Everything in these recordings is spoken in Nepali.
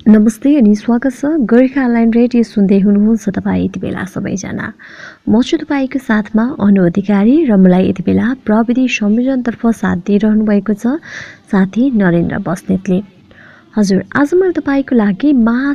नमस्ते अनि स्वागत छ गोर्खा अनलाइन रेडियो सुन्दै हुनुहुन्छ तपाईँ यति बेला सबैजना। म छु तपाईँको साथमा अनु अधिकारी र मलाई यति बेला प्रविधि संयोजनतर्फ साथ दिइरहनु भएको छ साथी नरेन्द्र बस्नेतले। हजुर, आज मैले तपाईँको लागि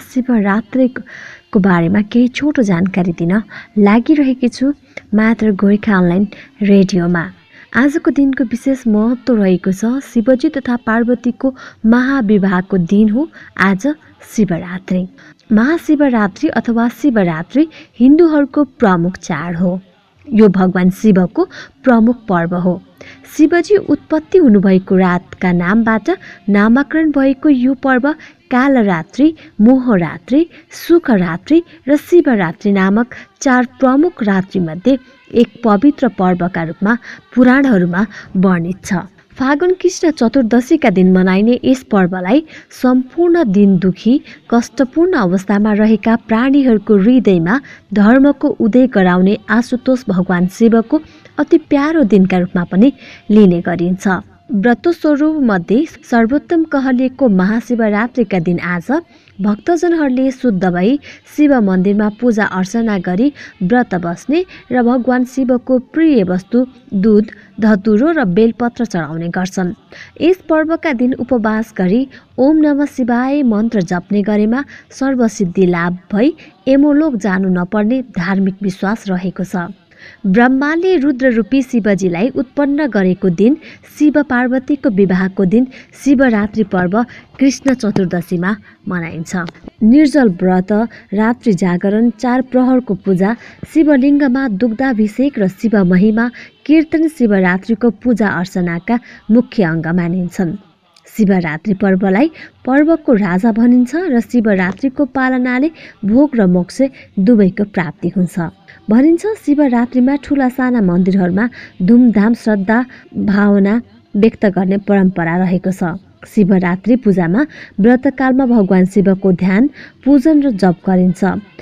महाशिवरात्रिको बारेमा केही छोटो जानकारी दिन लागिरहेकी छु मात्र गोर्खा अनलाइन रेडियोमा। आजको दिनको विशेष महत्त्व रहेको छ। शिवजी तथा पार्वतीको महाविवाहको दिन हो आज शिवरात्रि। महाशिवरात्रि अथवा शिवरात्रि हिन्दूहरूको प्रमुख चाड हो। यो भगवान शिवको प्रमुख पर्व हो। शिवजी उत्पत्ति हुनुभएको रातका नामबाट नामाकरण भएको यो पर्व कालरात्रि, मोहरात्रि, सुखरात्रि र शिवरात्रि नामक 4 प्रमुख रात्रिमध्ये एक पवित्र पर्वका रूपमा पुराणहरूमा वर्णित छ। फागुन कृष्ण चतुर्दशीका दिन मनाइने यस पर्वलाई सम्पूर्ण दिन दुखी कष्टपूर्ण अवस्थामा रहेका प्राणीहरूको हृदयमा धर्मको उदय गराउने आशुतोष भगवान शिवको अति प्यारो दिनका रूपमा पनि लिने गरिन्छ। व्रतस्वरूपमध्ये सर्वोत्तम कहलिएको महाशिवरात्रिका दिन आज भक्तजनहरूले शुद्ध भई शिव मन्दिरमा पूजा अर्चना गरी व्रत बस्ने र भगवान शिवको प्रिय वस्तु दूध, धतुरो र बेलपत्र चढाउने गर्छन्। यस पर्वका दिन उपवास गरी ओम नमः शिवाय मन्त्र जप्ने गरेमा सर्वसिद्धि लाभ भई यमलोक जानु नपर्ने धार्मिक विश्वास रहेको छ। ब्रह्माले रुद्ररूपी शिवजीलाई उत्पन्न गरेको दिन शिव पार्वतीको विवाहको दिन शिवरात्रि पर्व कृष्ण चतुर्दशीमा मनाइन्छ। निर्जल व्रत, रात्रि जागरण, 4 प्रहरको पूजा, शिवलिङ्गमा दुग्धाभिषेक र शिव महिमा कीर्तन शिवरात्रिको पूजा अर्चनाका मुख्य अङ्ग मानिन्छन्। शिवरात्रि पर्वलाई पर्वको राजा भनिन्छ र शिवरात्रिको पालनाले भोग र मोक्ष दुवैको प्राप्ति हुन्छ भनिन्छ। शिवरात्रिमा ठुला साना मन्दिरहरूमा धुमधाम श्रद्धा भावना व्यक्त गर्ने परम्परा रहेको छ। शिवरात्रि पूजामा व्रतकालमा भगवान शिवको ध्यान, पूजन र जप गरिन्छ।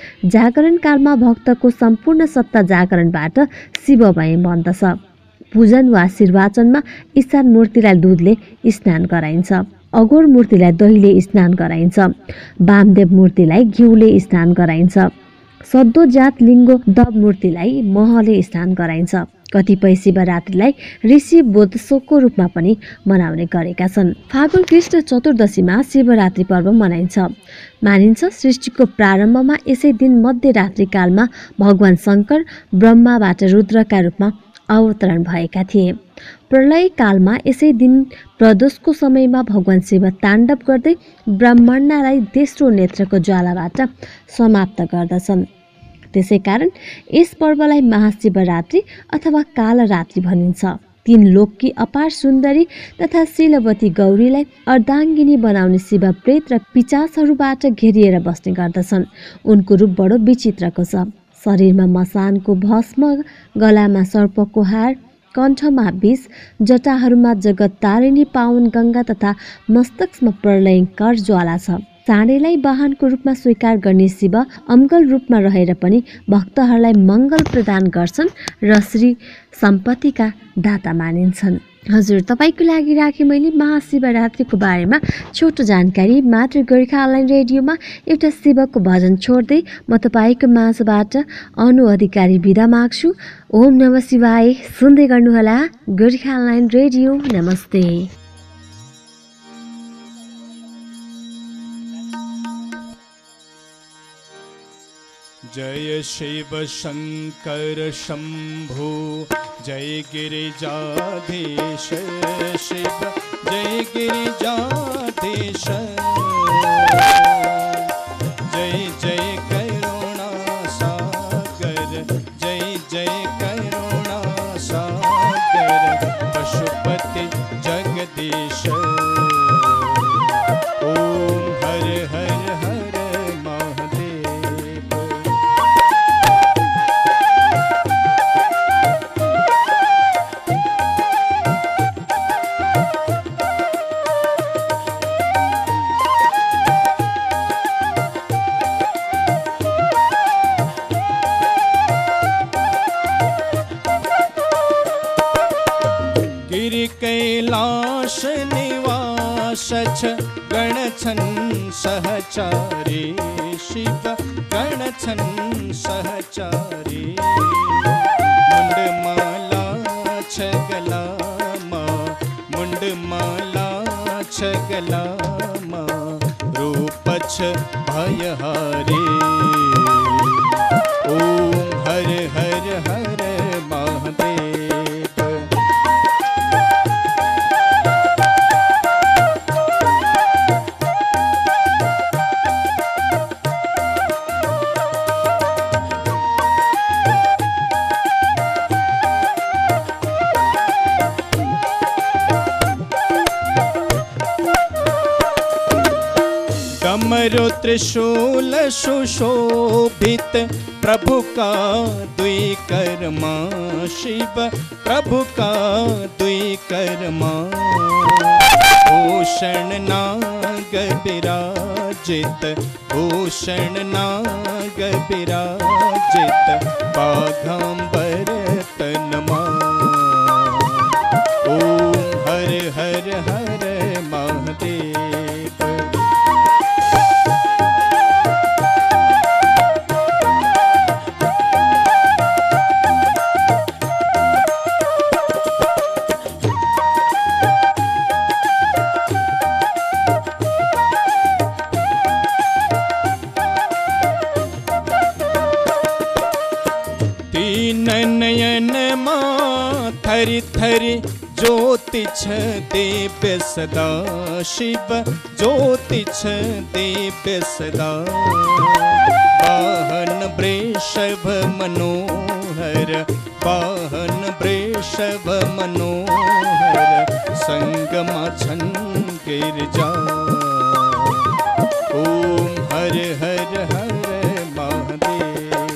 जागरण कालमा भक्तको सम्पूर्ण सत्ता जागरणबाट शिवमय बन्दछ। पूजन वा आशीर्वाचनमा ईशान मूर्तिलाई दुधले स्नान गराइन्छ, अघोर मूर्तिलाई दहीले स्नान गराइन्छ, वामदेव मूर्तिलाई घिउले स्नान गराइन्छ, सद्दो जात लिङ्गो दव मूर्तिलाई महले स्नान गराइन्छ। कतिपय शिवरात्रिलाई ऋषि बोधसोको रूपमा पनि मनाउने गरेका छन्। फागुन कृष्ण चतुर्दशीमा शिवरात्रि पर्व मनाइन्छ। मानिन्छ सृष्टिको प्रारम्भमा यसै दिन मध्यरात्रि कालमा भगवान शङ्कर ब्रह्माबाट रुद्रका रूपमा अवतरण भएका थिए। प्रलय कालमा यसै दिन प्रदोषको समयमा भगवान शिव ताण्डव गर्दै ब्रह्माण्डलाई तेस्रो नेत्रको ज्वालाबाट समाप्त गर्दछन्। त्यसै कारण यस पर्वलाई महाशिवरात्रि अथवा कालरात्रि भनिन्छ। 3 लोककी अपार सुन्दरी तथा शीलवती गौरीलाई अर्धाङ्गिनी बनाउने शिव प्रेत र पिचासहरूबाट घेरिएर बस्ने गर्दछन्। उनको रूप बडो विचित्रको छ। शरीरमा मसानको भस्म, गलामा सर्पको हार, कण्ठमा विष, जटाहरूमा जगत तारिणी पावन गङ्गा तथा मस्तकमा प्रलयङ्कर ज्वाला छ। चाँडेलाई वाहनको रूपमा स्वीकार गर्ने शिव अमगल रूपमा रहेर पनि भक्तहरूलाई मङ्गल प्रदान गर्छन् र श्री सम्पत्तिका दाता मानिन्छन्। हजुर, तपाईँको लागि राखेँ मैले महाशिवरात्रिको बारेमा छोटो जानकारी मात्र गोर्खा अनलाइन रेडियोमा एउटा शिवको भजन छोड्दै म तपाईँको माझबाट अनु अधिकारी बिदा माग्छु। ओम नमः शिवाय। सुन्दै गर्नुहोला गोर्खा अनलाइन रेडियो। नमस्ते। जय शिव शंकर शंभु, जय गिरिजाधीश शिव, जय गिरिजाधीश, जय जय करुणा सागर, जय जय करुणा सागर, पशुपति जगदीश। ओम हर हर हर महादेव। गिरि कैलाश निवास सच गणछन सहचारी शिव गणछन सहचारी मुंडमाला छगला माँ मुंडमाला छगला माँ रूपछ भयहारी ओम हर हर हर महादेव। डमरू त्रिशूल सुशोभित प्रभु का द्विकर्मा शिव प्रभु का द्विकर्मा भूषण नाग विराजित भूषण नाग विराजित बाघांबर तनमा ओम हर हर हर महादेव। नयन माँ थरि थरि ज्योति छ दिव्य सदा शिव ज्योति छ दिव्य सदा वाहन वृषभ मनोहर वाहन वृषभ मनोहर संगमा छन गिरजा ओम हर हर हर महादेव।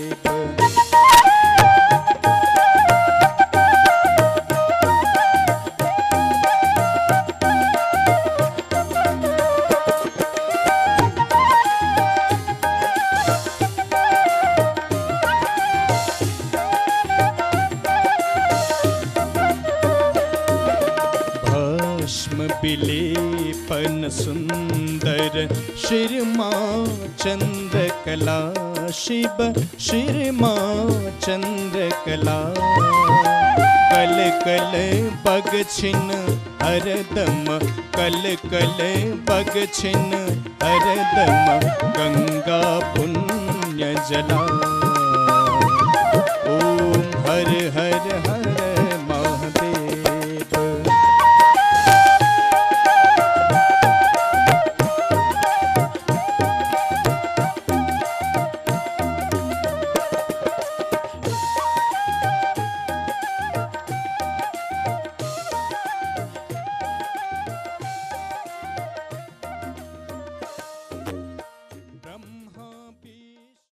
विलेपन सुंदर शिरमा चंद्रकला शिव शिरमा चंद्रकला कल कल बग छिन हरदम कल कल बग छिन हरदम गंगा पुण्य जला